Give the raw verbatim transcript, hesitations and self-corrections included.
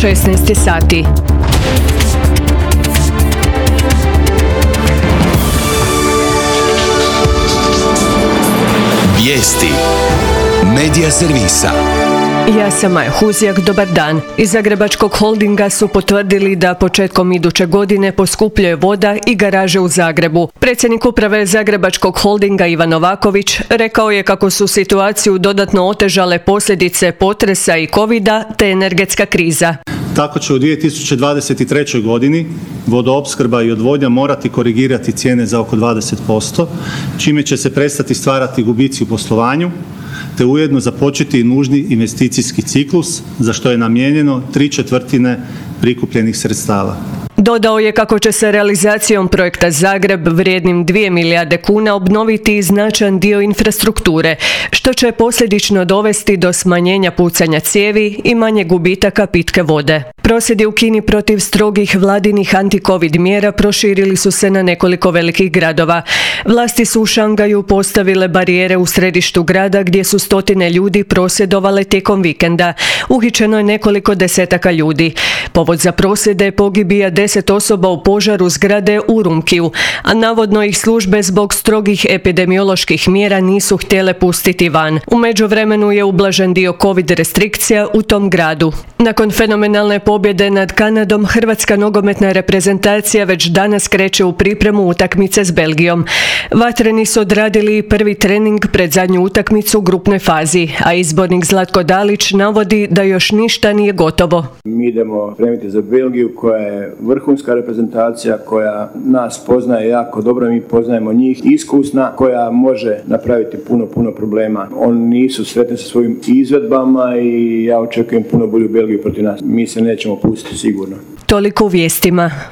šesnaest sati. Vijesti Medija servisa. Ja sam Maja Huzjak, dobar dan. Iz Zagrebačkog holdinga su potvrdili da početkom iduće godine poskupljuje voda i garaže u Zagrebu. Predsjednik uprave Zagrebačkog holdinga Ivan Novaković rekao je kako su situaciju dodatno otežale posljedice potresa i covida te energetska kriza. Tako će u dvije tisuće dvadeset trećoj godini vodoopskrba i odvodnja morati korigirati cijene za oko dvadeset posto, čime će se prestati stvarati gubici u poslovanju, te ujedno započeti i nužni investicijski ciklus, za što je namijenjeno tri četvrtine prikupljenih sredstava. Dodao je kako će se realizacijom projekta Zagreb vrijednim dvije milijarde kuna obnoviti značajan dio infrastrukture, što će posljedično dovesti do smanjenja pucanja cijevi i manje gubitaka pitke vode. Prosvjedi u Kini protiv strogih vladinih anti-covid mjera proširili su se na nekoliko velikih gradova. Vlasti su u Šangaju postavile barijere u središtu grada gdje su stotine ljudi prosvjedovale tijekom vikenda. Uhićeno je nekoliko desetaka ljudi. Povod za prosvjede je pogibija deset osoba u požaru zgrade u Rumkiju, a navodno ih službe zbog strogih epidemioloških mjera nisu htjele pustiti van. U međuvremenu je ublažen dio covid restrikcija u tom gradu. Nakon fenomenalne pobjede nad Kanadom, hrvatska nogometna reprezentacija već danas kreće u pripremu utakmice s Belgijom. Vatreni su odradili prvi trening pred zadnju utakmicu u grupnoj fazi, a izbornik Zlatko Dalić navodi da još ništa nije gotovo. Mi idemo spremiti za Belgiju koja je vrhunska reprezentacija, koja nas poznaje jako dobro, mi poznajemo njih, iskusna, koja može napraviti puno, puno problema. Oni nisu sretni sa svojim izvedbama i ja očekujem puno bolju Belgiju protiv nas. Mi se nećemo pustiti sigurno. Toliko u vijestima.